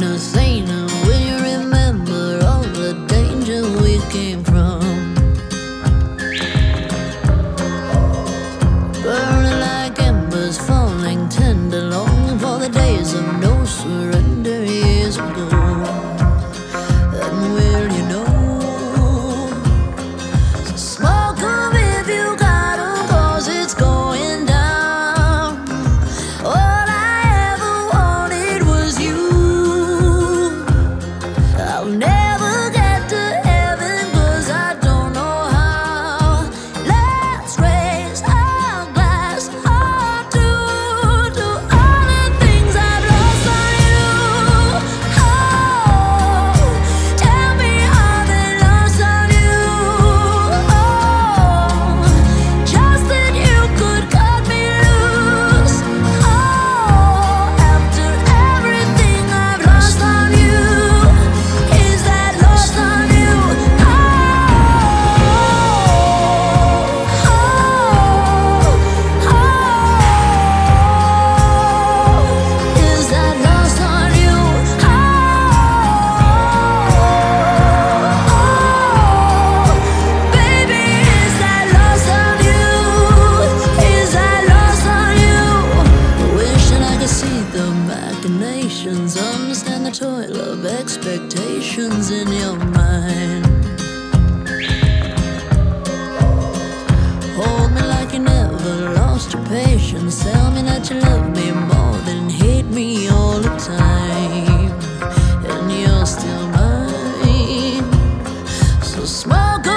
a sailor. Will you remember all the danger we came from? Burning like embers, falling tender, longing for the days of no surrender years ago. And will you know? So smoke 'em if you got 'em, 'cause it's going down. All I ever wanted was you. I'll never get to heaven 'cause I don't know how. Let's raise our glass up to all the things I've lost on you. Oh, tell me how they lost on you. Oh, just that you could cut me loose. Oh, after everything I've lost on you, is that lost on you? Oh, is that lost on you? Baby, is that lost on you? Is that lost on you? Wishing I could see the machinations, understand the toil of expectations in your mind. Hold me like you never lost your patience. Tell me that you love me more than hate me all the time. And you're still mine. So smoke